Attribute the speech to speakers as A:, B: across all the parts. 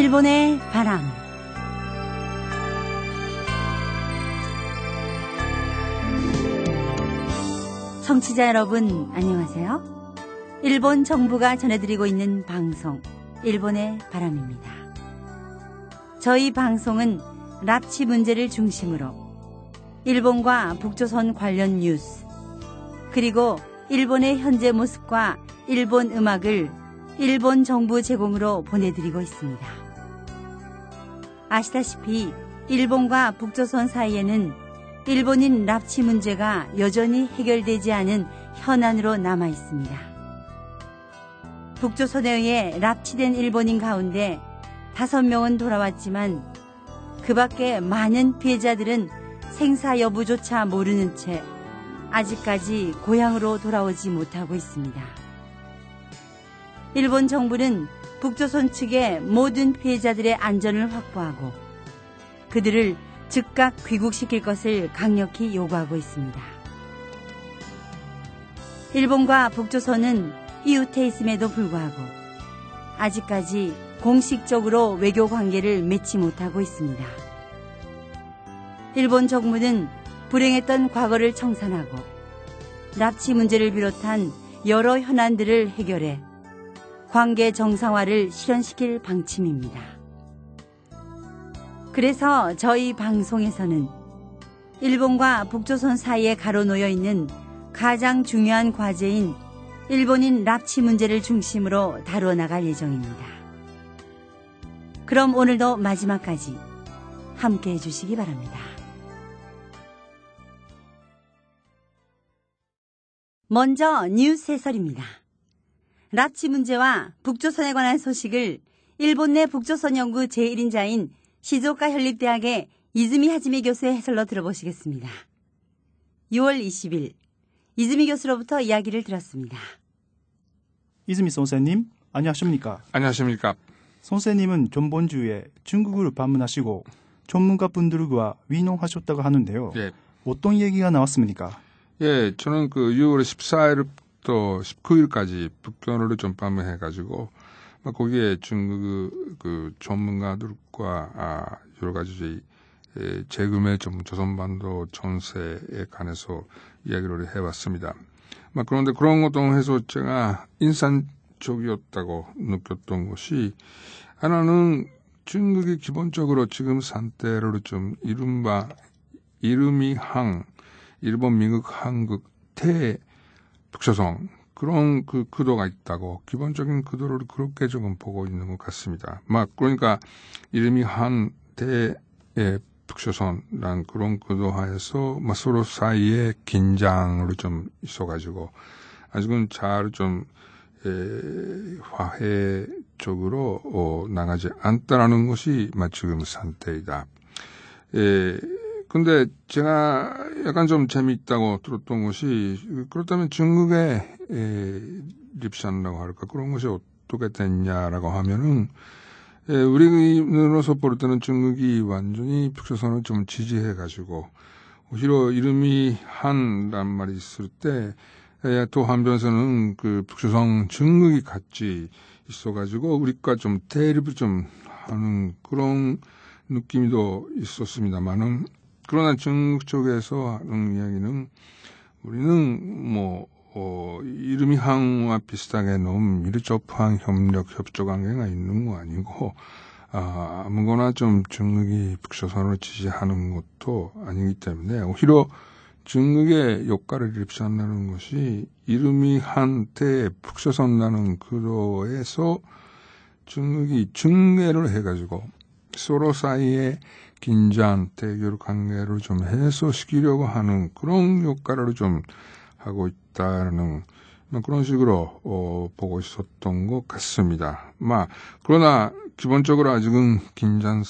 A: 일본의 바람. 청취자 여러분, 안녕하세요. 일본 정부가 전해드리고 있는 방송, 일본의 바람입니다. 저희 방송은 납치 문제를 중심으로 일본과 북조선 관련 뉴스, 그리고 일본의 현재 모습과 일본 음악을 일본 정부 제공으로 보내드리고 있습니다. 아시다시피 일본과 북조선 사이에는 일본인 납치 문제가 여전히 해결되지 않은 현안으로 남아 있습니다. 북조선에 의해 납치된 일본인 가운데 5명은 돌아왔지만 그 밖에 많은 피해자들은 생사 여부조차 모르는 채 아직까지 고향으로 돌아오지 못하고 있습니다. 일본 정부는 북조선 측의 모든 피해자들의 안전을 확보하고 그들을 즉각 귀국시킬 것을 강력히 요구하고 있습니다. 일본과 북조선은 이웃해 있음에도 불구하고 아직까지 공식적으로 외교 관계를 맺지 못하고 있습니다. 일본 정부는 불행했던 과거를 청산하고 납치 문제를 비롯한 여러 현안들을 해결해 관계 정상화를 실현시킬 방침입니다. 그래서 저희 방송에서는 일본과 북조선 사이에 가로놓여 있는 가장 중요한 과제인 일본인 납치 문제를 중심으로 다루어 나갈 예정입니다. 그럼 오늘도 마지막까지 함께해 주시기 바랍니다. 먼저 뉴스 해설입니다. 납치 문제와 북조선에 관한 소식을 일본 내 북조선 연구 제1인자인 시즈오카 현립대학의 이즈미 하지미 교수의 해설로 들어보시겠습니다. 6월 20일 이즈미 교수로부터 이야기를 들었습니다.
B: 이즈미 선생님, 안녕하십니까?
C: 안녕하십니까?
B: 선생님은 저번 주에 중국을 방문하시고 전문가분들과 위농하셨다고 하는데요.
C: 예.
B: 어떤 얘기가 나왔습니까?
C: 예, 저는 6월 14일부터 19일까지 북경을 좀 방문해가지고 거기에 중국 전문가들과 여러 가지 재금의 조선반도 정세에 관해서 이야기를 해왔습니다. 그런데 그런 것도 해서 제가 인상적이었다고 느꼈던 것이 하나는 중국이 기본적으로 지금 상태를 좀 이른바 이름이 일본, 미국, 한국, 북조선 그런 구도가 있다고 기본적인 구도를 그렇게 조금 보고 있는 것 같습니다. 그러니까 이름이 북조선이라는 그런 구도하에서 서로 사이에 긴장을 좀 있어가지고 아직은 잘 좀 화해 쪽으로 나가지 않다라는 것이 지금 상태이다. 근데 제가 약간 좀 재미있다고 들었던 것이 그렇다면 중국의 립산이라고 할까 그런 것이 어떻게 됐냐라고 하면은 우리로서 볼 때는 중국이 완전히 북조선을 좀 지지해가지고 오히려 이름이 한란 말이 있을 때 또 한편에서는 북조선 중국이 같이 있어가지고 우리가 좀 대립을 좀 하는 그런 느낌도 있었습니다만은 그러나 중국 쪽에서 하는 이야기는 우리는 이름이 항과 비슷하게 너무 밀접한 협조 관계가 있는 거 아니고 아무거나 좀 중국이 북조선을 지지하는 것도 아니기 때문에 오히려 중국의 역할을 입수한다는 것이 이름이 한때 북조선이라는 구도에서 중국이 중개를 해가지고 서로 사이에 긴장, 대결 관계를 좀 해소시키려고 하는 그런 역할을 좀 하고 있다는 그런 식으로 보고 있었던 것 같습니다. 그러나 기본적으로 아직은 긴장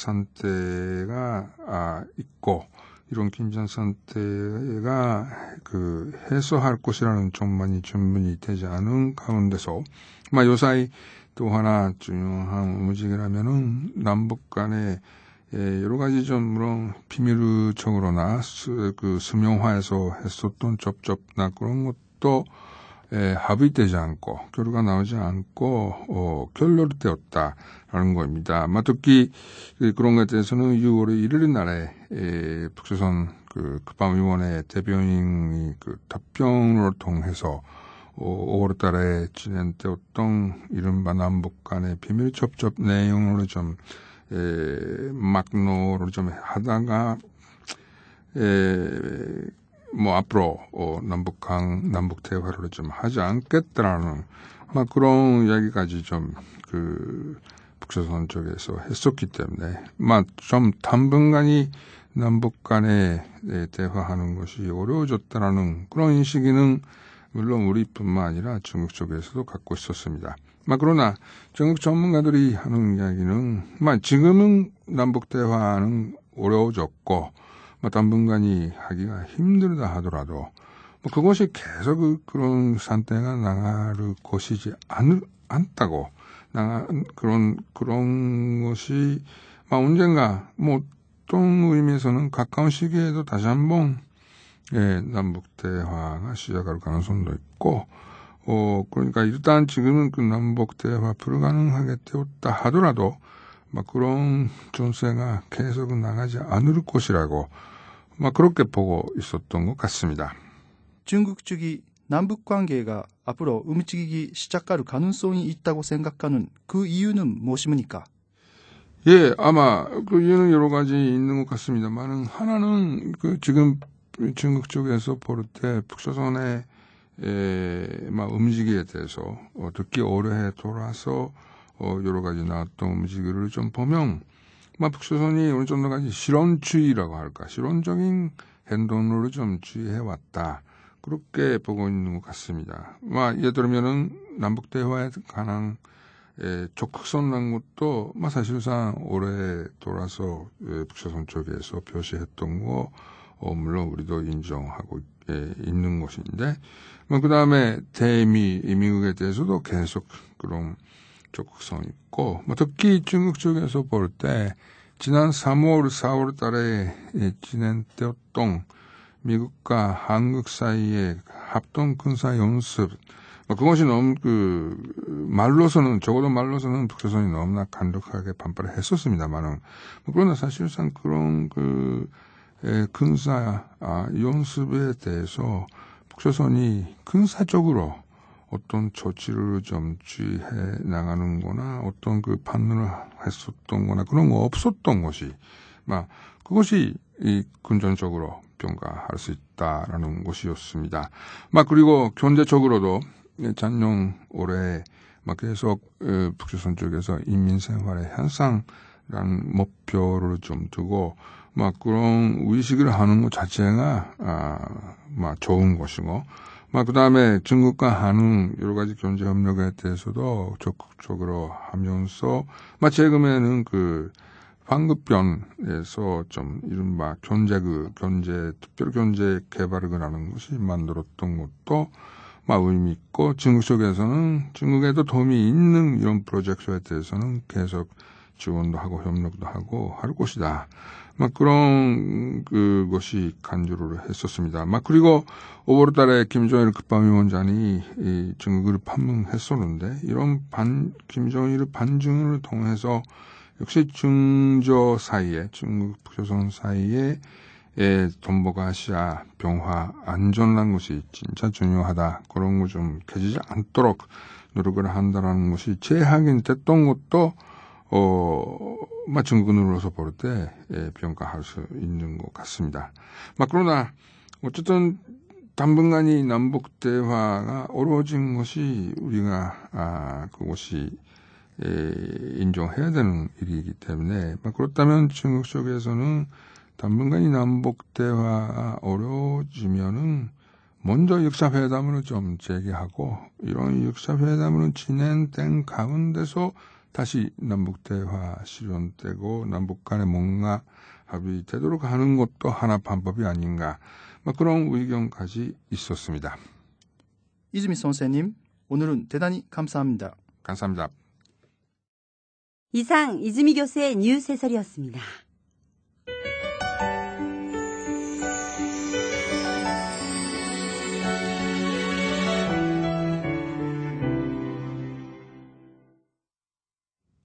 C: 상태가 있고 이런 긴장 상태가 해소할 것이라는 전망이 충분히 되지 않은 가운데서 요사이 또 하나 중요한 움직임이라면은 남북 간에 여러 가지 좀 물론 비밀적으로나 수명화해서 했었던 접촉나 그런 것도 합의되지 않고 결과가 나오지 않고 결렬되었다라는 겁니다. 특히 그런 것에 대해서는 6월 1일 날에 북조선 국방위원회 대변인이 답변을 통해서 5월 달에 진행되었던 이른바 남북 간의 비밀 접촉 내용을 좀 막노를 좀 하다가 앞으로 남북 대화를 좀 하지 않겠다라는 그런 이야기까지 좀 북조선 쪽에서 했었기 때문에 좀 당분간이 남북 간에 대화하는 것이 어려워졌다라는 그런 인식은 물론 우리뿐만 아니라 중국 쪽에서도 갖고 있었습니다. 그러나 중국 전문가들이 하는 이야기는 지금은 남북 대화는 어려워졌고 당분간이 하기가 힘들다 하더라도 그것이 계속 그런 상태가 나갈 것이지 않다고 그런 것이 언젠가 어떤 의미에서는 가까운 시기에도 다시 한번 남북 대화가 시작할 가능성도 있고 그러니까 일단 지금은 남북 대화 불가능하게 되었다 하더라도 그런 전세가 계속 나가지 않을 것이라고 그렇게 보고 있었던 것 같습니다.
B: 중국 측이 남북 관계가 앞으로 움직이기 시작할 가능성이 있다고 생각하는 그 이유는 무엇입니까?
C: 예, 아마 그 이유는 여러 가지 있는 것 같습니다만 하나는 지금 중국 쪽에서 볼 때 북조선의 움직이에 대해서 듣기 어려해 돌아서 여러 가지 나왔던 움직이를 좀 보면 북조선이 어느 정도까지 실온주의라고 할까 실온적인 행동으로 좀 주의해왔다 그렇게 보고 있는 것 같습니다. 예를 들면은 남북 대화에 관한 적극성 난 것도 사실상 오래 돌아서 북조선 쪽에서 표시했던 거 물론 우리도 인정하고 있는 것인데 그 다음에 대미 미국에 대해서도 계속 그런 적극성이 있고 특히 중국 쪽에서 볼 때 지난 3월, 4월 달에 진행되었던 미국과 한국 사이의 합동 군사 연습 그것이 너무 적어도 말로서는 북조선이 너무나 강력하게 반발을 했었습니다만은 그러나 사실상 그런 군사 연습에 대해서 북조선이 군사적으로 어떤 조치를 좀 취해 나가는 거나 어떤 반응을 했었던 거나 그런 거 없었던 것이 그것이 금전적으로 평가할 수 있다라는 것이었습니다. 그리고 경제적으로도 작년 올해 계속 북조선 쪽에서 인민생활의 향상이라는 목표를 좀 두고 그런 의식을 하는 것 자체가 좋은 것이고 그 다음에 중국과 한국 여러 가지 경제 협력에 대해서도 적극적으로 하면서 최근에는 황급변에서 좀 이른바 특별 경제 개발을 하는 것이 만들었던 것도 의미 있고 중국 쪽에서는 중국에도 도움이 있는 이런 프로젝트에 대해서는 계속 지원도 하고 협력도 하고 할 것이다. 그런 것이 간주를 했었습니다. 그리고 5월 달에 김정일 국방위원장이 중국을 방문했었는데 이런 김정일 반중을 통해서 역시 중조 사이에 중국 북조선 사이에 동북아시아 평화 안전한 것이 진짜 중요하다. 그런 거 좀 깨지지 않도록 노력을 한다는 것이 재확인됐던 것도 중국으로서 볼 때 평가할 수 있는 것 같습니다. 그러나 어쨌든 당분간이 남북 대화가 어려워진 것이 우리가 그것이 인정해야 되는 일이기 때문에 그렇다면 중국 쪽에서는 당분간이 남북 대화가 어려워지면은 먼저 6차 회담을 좀 재개하고 이런 6차 회담으로 진행된 가운데서 다시 남북 대화 실현되고 남북 간에 뭔가 합의되도록 하는 것도 하나 방법이 아닌가 그런 의견까지 있었습니다.
B: 이즈미 선생님, 오늘은 대단히 감사합니다.
C: 감사합니다.
A: 이상 이즈미 교수의 뉴스 해설이었습니다.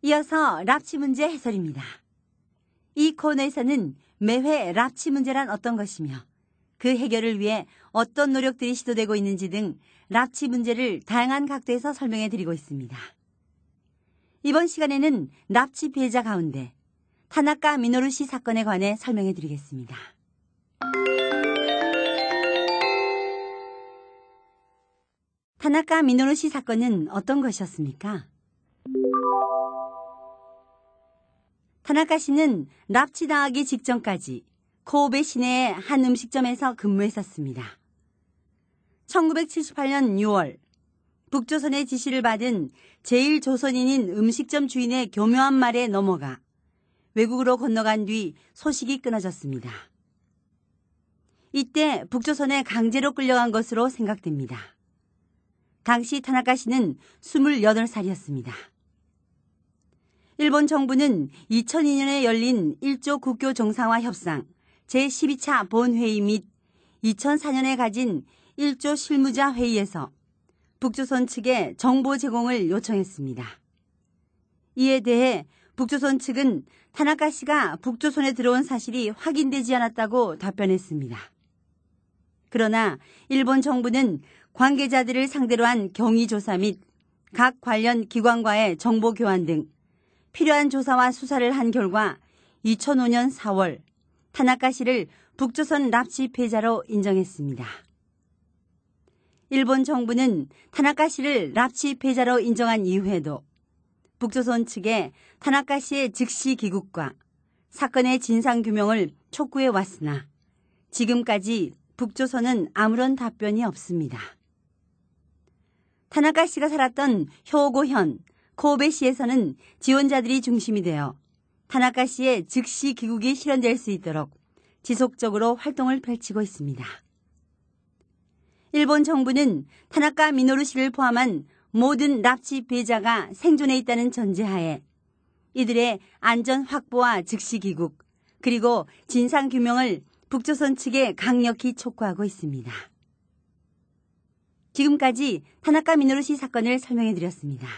A: 이어서 납치 문제 해설입니다. 이 코너에서는 매회 납치 문제란 어떤 것이며 그 해결을 위해 어떤 노력들이 시도되고 있는지 등 납치 문제를 다양한 각도에서 설명해 드리고 있습니다. 이번 시간에는 납치 피해자 가운데 타나카 미노루 씨 사건에 관해 설명해 드리겠습니다. 타나카 미노루 씨 사건은 어떤 것이었습니까? 타나카 씨는 납치당하기 직전까지 코오베 시내의 한 음식점에서 근무했었습니다. 1978년 6월 북조선의 지시를 받은 제1조선인인 음식점 주인의 교묘한 말에 넘어가 외국으로 건너간 뒤 소식이 끊어졌습니다. 이때 북조선에 강제로 끌려간 것으로 생각됩니다. 당시 타나카 씨는 28살이었습니다. 일본 정부는 2002년에 열린 1조 국교 정상화 협상 제12차 본회의 및 2004년에 가진 1조 실무자 회의에서 북조선 측에 정보 제공을 요청했습니다. 이에 대해 북조선 측은 타나카 씨가 북조선에 들어온 사실이 확인되지 않았다고 답변했습니다. 그러나 일본 정부는 관계자들을 상대로 한 경위조사 및 각 관련 기관과의 정보 교환 등 필요한 조사와 수사를 한 결과 2005년 4월 타나카 씨를 북조선 납치 피해자로 인정했습니다. 일본 정부는 타나카 씨를 납치 피해자로 인정한 이후에도 북조선 측에 타나카 씨의 즉시 귀국과 사건의 진상규명을 촉구해 왔으나 지금까지 북조선은 아무런 답변이 없습니다. 타나카 씨가 살았던 효고현, 코베시에서는 지원자들이 중심이 되어 타나카 씨의 즉시 귀국이 실현될 수 있도록 지속적으로 활동을 펼치고 있습니다. 일본 정부는 타나카 미노루 씨를 포함한 모든 납치 피해자가 생존해 있다는 전제하에 이들의 안전 확보와 즉시 귀국 그리고 진상 규명을 북조선 측에 강력히 촉구하고 있습니다. 지금까지 타나카 미노루 씨 사건을 설명해 드렸습니다.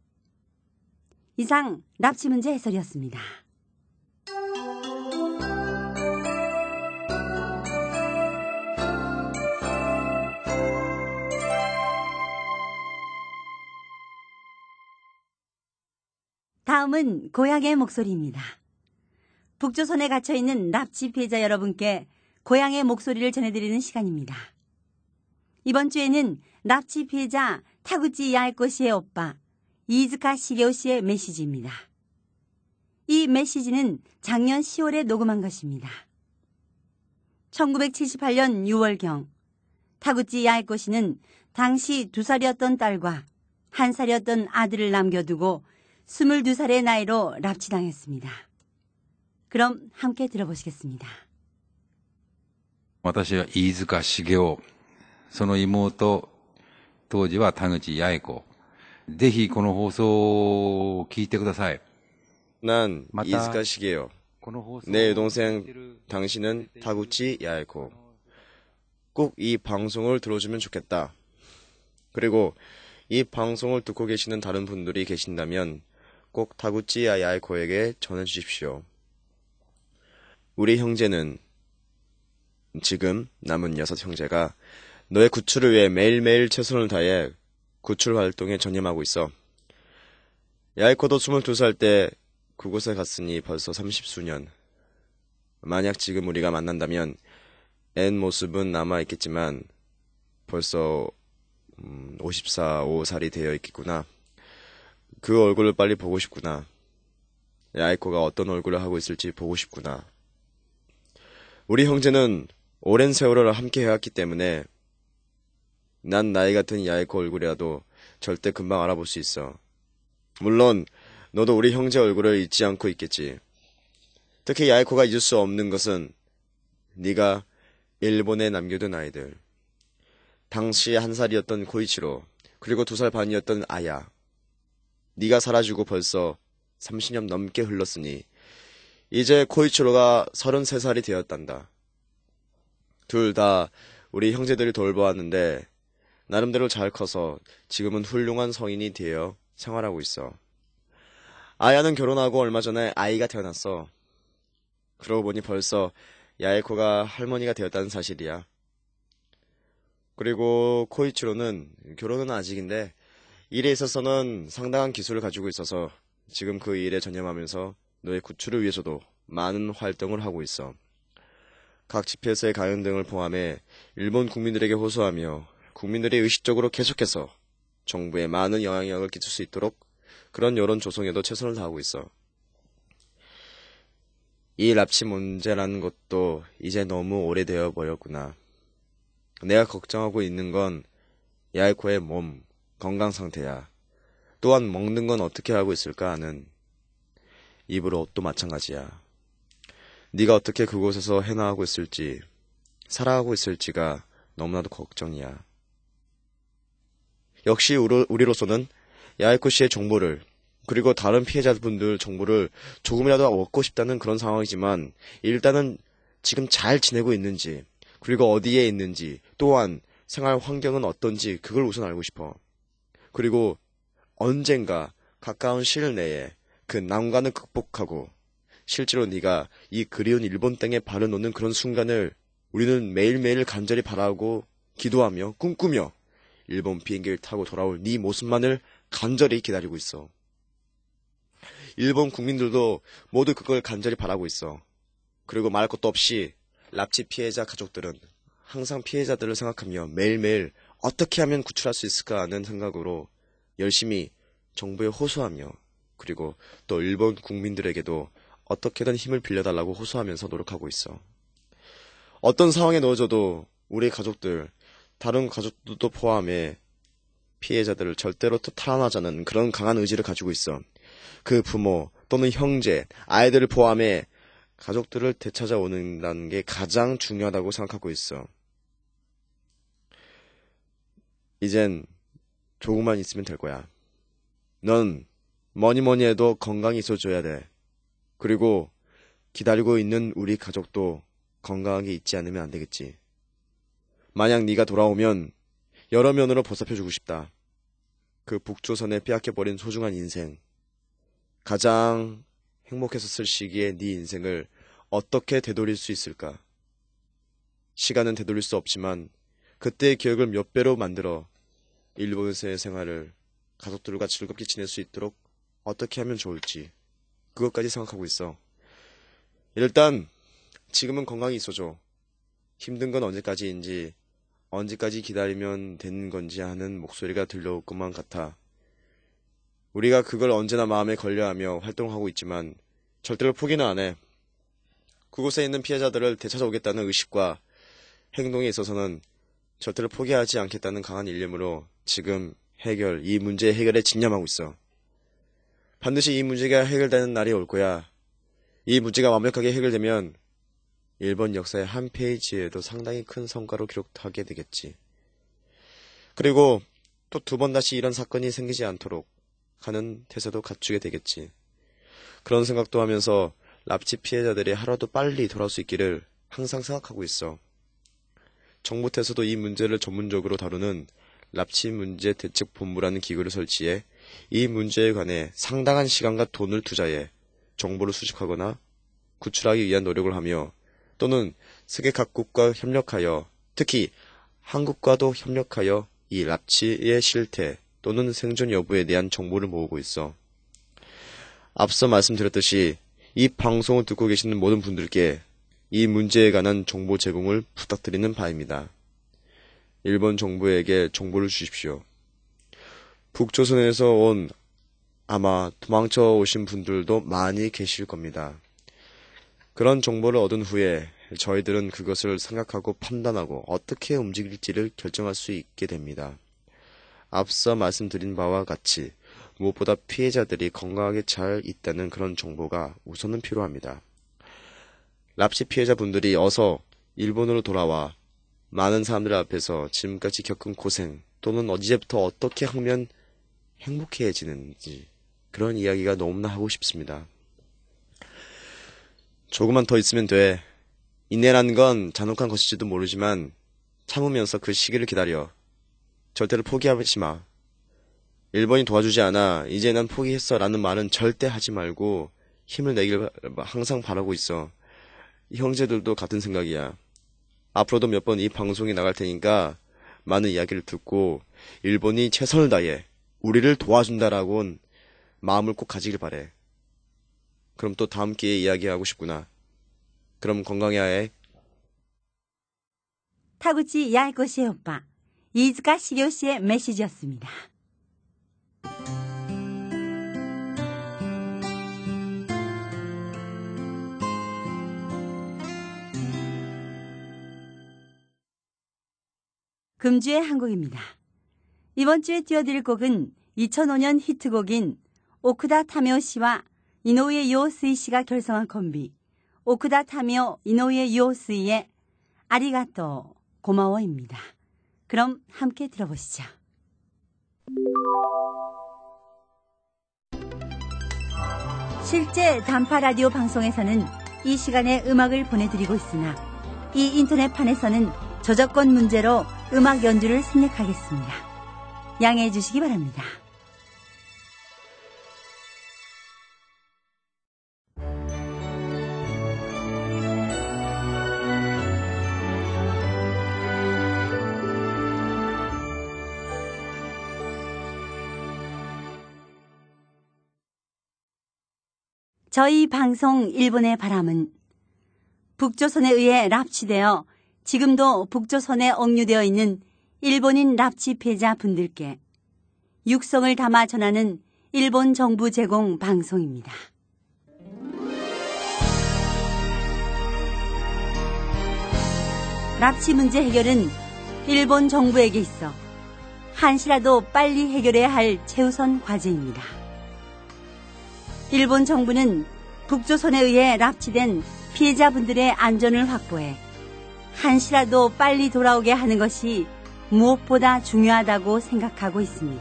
A: 이상 납치 문제 해설이었습니다. 다음은 고향의 목소리입니다. 북조선에 갇혀있는 납치 피해자 여러분께 고향의 목소리를 전해드리는 시간입니다. 이번 주에는 납치 피해자 타구치 야에코 씨의 오빠 이즈카 시게오 씨의 메시지입니다. 이 메시지는 작년 10월에 녹음한 것입니다. 1978년 6월경 타구치 야에코 씨는 당시 2살이었던 딸과 1살이었던 아들을 남겨두고 22살의 나이로 납치당했습니다. 그럼 함께 들어보시겠습니다.
D: 私は飯塚茂雄、その妹、当時は田口八重子。ぜひこの放送を聞いてください。
E: 난 이즈카 시게요. 내 여동생 당신은 타구치 야에코. 꼭 이 방송을 들어주면 좋겠다. 그리고 이 방송을 듣고 계시는 다른 분들이 계신다면 꼭 타구치 야에코에게 전해주십시오. 우리 형제는 지금 남은 6 형제가 너의 구출을 위해 매일매일 최선을 다해 구출 활동에 전념하고 있어. 야에코도 22살 때 그곳에 갔으니 벌써 30수년. 만약 지금 우리가 만난다면 앤 모습은 남아있겠지만 벌써 54, 5살이 되어 있겠구나. 그 얼굴을 빨리 보고 싶구나. 야에코가 어떤 얼굴을 하고 있을지 보고 싶구나. 우리 형제는 오랜 세월을 함께 해왔기 때문에 난 나이 같은 야에코 얼굴이라도 절대 금방 알아볼 수 있어. 물론 너도 우리 형제 얼굴을 잊지 않고 있겠지. 특히 야에코가 잊을 수 없는 것은 네가 일본에 남겨둔 아이들. 당시 1살이었던 코이치로, 그리고 2살 반이었던 아야. 네가 사라지고 벌써 30년 넘게 흘렀으니 이제 코이치로가 33살이 되었단다. 둘 다 우리 형제들이 돌보았는데 나름대로 잘 커서 지금은 훌륭한 성인이 되어 생활하고 있어. 아야는 결혼하고 얼마 전에 아이가 태어났어. 그러고 보니 벌써 야에코가 할머니가 되었다는 사실이야. 그리고 코이치로는 결혼은 아직인데 일에 있어서는 상당한 기술을 가지고 있어서 지금 그 일에 전념하면서 너의 구출을 위해서도 많은 활동을 하고 있어. 각 집회에서의 강연 등을 포함해 일본 국민들에게 호소하며 국민들이 의식적으로 계속해서 정부에 많은 영향력을 끼칠 수 있도록 그런 여론 조성에도 최선을 다하고 있어. 이 납치 문제라는 것도 이제 너무 오래되어 버렸구나. 내가 걱정하고 있는 건 야에코의 몸, 건강 상태야. 또한 먹는 건 어떻게 하고 있을까 하는 입을 옷도 마찬가지야. 네가 어떻게 그곳에서 해나가고 있을지, 살아가고 있을지가 너무나도 걱정이야. 역시 우리로서는 야에코 씨의 정보를 그리고 다른 피해자분들 정보를 조금이라도 얻고 싶다는 그런 상황이지만 일단은 지금 잘 지내고 있는지 그리고 어디에 있는지 또한 생활 환경은 어떤지 그걸 우선 알고 싶어. 그리고 언젠가 가까운 시일 내에 그 난관을 극복하고 실제로 네가 이 그리운 일본 땅에 발을 놓는 그런 순간을 우리는 매일매일 간절히 바라고 기도하며 꿈꾸며 일본 비행기를 타고 돌아올 네 모습만을 간절히 기다리고 있어. 일본 국민들도 모두 그걸 간절히 바라고 있어. 그리고 말할 것도 없이 납치 피해자 가족들은 항상 피해자들을 생각하며 매일매일 어떻게 하면 구출할 수 있을까 하는 생각으로 열심히 정부에 호소하며 그리고 또 일본 국민들에게도 어떻게든 힘을 빌려달라고 호소하면서 노력하고 있어. 어떤 상황에 넣어줘도 우리 가족들, 다른 가족들도 포함해 피해자들을 절대로 탈환하자는 그런 강한 의지를 가지고 있어. 그 부모 또는 형제, 아이들을 포함해 가족들을 되찾아오는다는 게 가장 중요하다고 생각하고 있어. 이젠 조금만 있으면 될 거야. 넌 뭐니 해도 건강히 있어줘야 돼. 그리고 기다리고 있는 우리 가족도 건강하게 있지 않으면 안 되겠지. 만약 네가 돌아오면 여러 면으로 보살펴주고 싶다. 그 북조선에 빼앗겨버린 소중한 인생, 가장 행복했었을 시기에 네 인생을 어떻게 되돌릴 수 있을까? 시간은 되돌릴 수 없지만 그때의 기억을 몇 배로 만들어 일본에서의 생활을 가족들과 즐겁게 지낼 수 있도록 어떻게 하면 좋을지 그것까지 생각하고 있어. 일단 지금은 건강히 있어줘. 힘든 건 언제까지인지 언제까지 기다리면 되는 건지 하는 목소리가 들려올 것만 같아. 우리가 그걸 언제나 마음에 걸려하며 활동하고 있지만 절대로 포기는 안 해. 그곳에 있는 피해자들을 되찾아오겠다는 의식과 행동에 있어서는 절대로 포기하지 않겠다는 강한 일념으로 지금 이 문제의 해결에 진념하고 있어. 반드시 이 문제가 해결되는 날이 올 거야. 이 문제가 완벽하게 해결되면 일본 역사의 한 페이지에도 상당히 큰 성과로 기록하게 되겠지. 그리고 또 두 번 다시 이런 사건이 생기지 않도록 하는 태세도 갖추게 되겠지. 그런 생각도 하면서 납치 피해자들이 하루도 빨리 돌아올 수 있기를 항상 생각하고 있어. 정부 태서도 이 문제를 전문적으로 다루는 납치 문제 대책 본부라는 기구를 설치해 이 문제에 관해 상당한 시간과 돈을 투자해 정보를 수집하거나 구출하기 위한 노력을 하며 또는 세계 각국과 협력하여 특히 한국과도 협력하여 이 납치의 실태 또는 생존 여부에 대한 정보를 모으고 있어. 앞서 말씀드렸듯이 이 방송을 듣고 계시는 모든 분들께 이 문제에 관한 정보 제공을 부탁드리는 바입니다. 일본 정부에게 정보를 주십시오. 북조선에서 온 아마 도망쳐 오신 분들도 많이 계실 겁니다. 그런 정보를 얻은 후에 저희들은 그것을 생각하고 판단하고 어떻게 움직일지를 결정할 수 있게 됩니다. 앞서 말씀드린 바와 같이 무엇보다 피해자들이 건강하게 잘 있다는 그런 정보가 우선은 필요합니다. 납치 피해자분들이 어서 일본으로 돌아와 많은 사람들 앞에서 지금까지 겪은 고생 또는 언제부터 어떻게 하면 행복해지는지 그런 이야기가 너무나 하고 싶습니다. 조금만 더 있으면 돼. 인내라는 건 잔혹한 것일지도 모르지만 참으면서 그 시기를 기다려. 절대로 포기하지 마. 일본이 도와주지 않아 이제 난 포기했어 라는 말은 절대 하지 말고 힘을 내길 항상 바라고 있어. 이 형제들도 같은 생각이야. 앞으로도 몇 번 이 방송에 나갈 테니까 많은 이야기를 듣고 일본이 최선을 다해 우리를 도와준다라고는 마음을 꼭 가지길 바래. 그럼 또 다음 기회에 이야기하고 싶구나. 그럼 건강해야 해.
A: 타구치 야이코 씨의 오빠 이즈카 시교 씨의 메시지였습니다. 금주의 한국입니다. 이번 주에 띄워드릴 곡은 2005년 히트곡인 오쿠다 타미오 씨와 이노우에 요스이 씨가 결성한 콤비 오쿠다 타미오 이노우에 요스이의 아리가또 고마워입니다. 그럼 함께 들어보시죠. 실제 단파 라디오 방송에서는 이 시간에 음악을 보내드리고 있으나 이 인터넷판에서는 저작권 문제로 음악 연주를 생략하겠습니다. 양해해 주시기 바랍니다. 저희 방송 일본의 바람은 북조선에 의해 납치되어 지금도 북조선에 억류되어 있는 일본인 납치 피해자 분들께 육성을 담아 전하는 일본 정부 제공 방송입니다. 납치 문제 해결은 일본 정부에게 있어 한시라도 빨리 해결해야 할 최우선 과제입니다. 일본 정부는 북조선에 의해 납치된 피해자분들의 안전을 확보해 한시라도 빨리 돌아오게 하는 것이 무엇보다 중요하다고 생각하고 있습니다.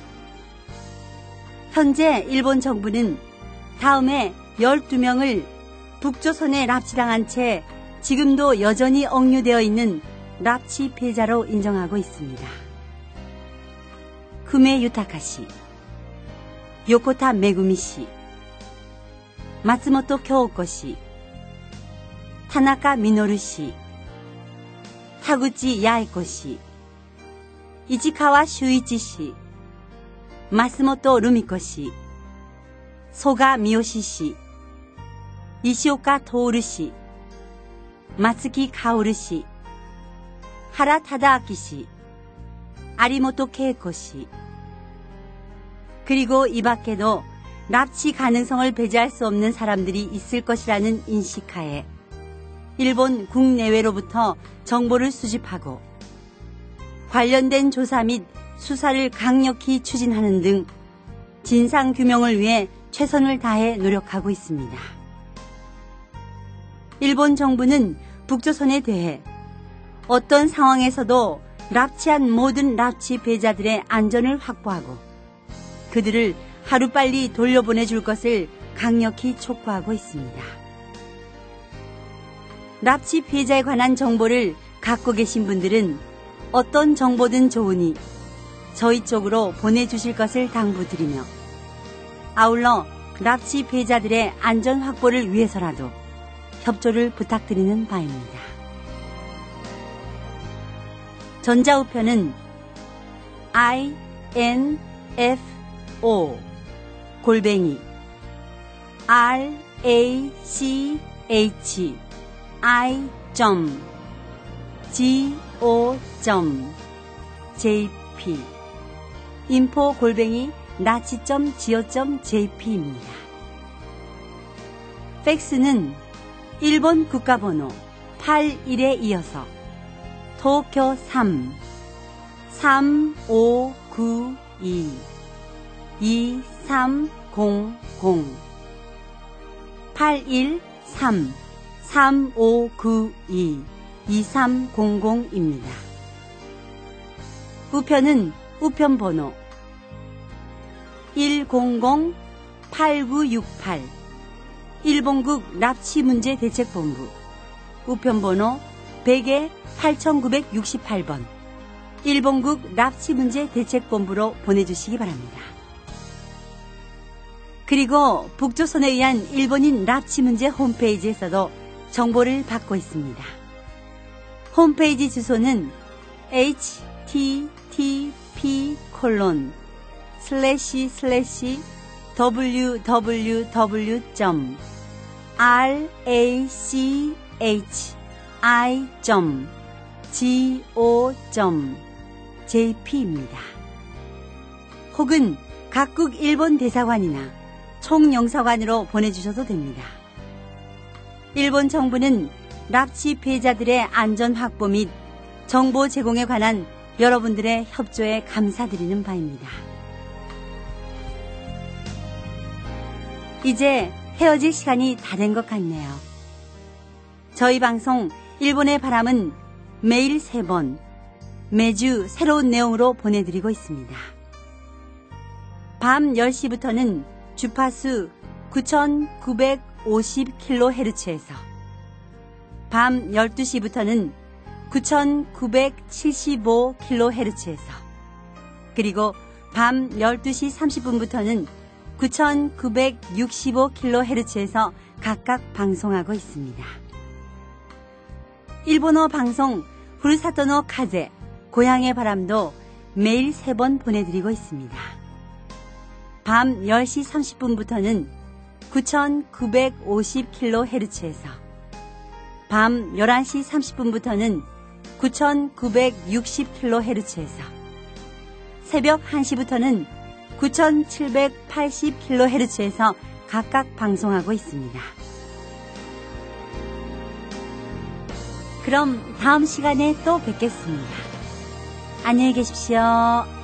A: 현재 일본 정부는 다음에 12명을 북조선에 납치당한 채 지금도 여전히 억류되어 있는 납치 피해자로 인정하고 있습니다. 쿠메 유타카 씨, 요코타 메구미 씨, 마츠모토 쿄오코 씨, 타나카 미노루 씨, 타구치 야이코 씨, 이치카와 슈이치 씨, 마스모토 루미코 씨, 소가 미요시 씨, 이시오카 토오르 씨, 마츠키 카오르 씨, 하라 타다아키 씨, 아리모토 케이코 씨, 그리고 이 밖에도 납치 가능성을 배제할 수 없는 사람들이 있을 것이라는 인식하에 일본 국내외로부터 정보를 수집하고 관련된 조사 및 수사를 강력히 추진하는 등 진상규명을 위해 최선을 다해 노력하고 있습니다. 일본 정부는 북조선에 대해 어떤 상황에서도 납치한 모든 납치 피해자들의 안전을 확보하고 그들을 하루빨리 돌려보내줄 것을 강력히 촉구하고 있습니다. 납치 피해자에 관한 정보를 갖고 계신 분들은 어떤 정보든 좋으니 저희 쪽으로 보내주실 것을 당부드리며 아울러 납치 피해자들의 안전 확보를 위해서라도 협조를 부탁드리는 바입니다. 전자우편은 info@rachi.go.jp info@nachi.go.jp입니다. 팩스는 일본 국가번호 81에 이어서 도쿄 3-3592-2300 813-3592-2300입니다. 우편은 우편번호 100-8968 일본국 납치문제대책본부 우편번호 100-8968번 일본국 납치문제 대책본부로 보내주시기 바랍니다. 그리고 북조선에 의한 일본인 납치문제 홈페이지에서도 정보를 받고 있습니다. 홈페이지 주소는 http://www.raci.go.jp입니다. 혹은 각국 일본 대사관이나 총영사관으로 보내주셔도 됩니다. 일본 정부는 납치 피해자들의 안전 확보 및 정보 제공에 관한 여러분들의 협조에 감사드리는 바입니다. 이제 헤어질 시간이 다 된 것 같네요. 저희 방송 일본의 바람은 매일 3번, 매주 새로운 내용으로 보내드리고 있습니다. 밤 10시부터는 주파수 9950kHz에서, 밤 12시부터는 9975kHz에서, 그리고 밤 12시 30분부터는 9965kHz에서 각각 방송하고 있습니다. 일본어 방송 후르사토노 카제, 고향의 바람도 매일 3번 보내드리고 있습니다. 밤 10시 30분부터는 9950kHz에서, 밤 11시 30분부터는 9960kHz에서, 새벽 1시부터는 9780kHz에서 각각 방송하고 있습니다. 그럼 다음 시간에 또 뵙겠습니다. 안녕히 계십시오.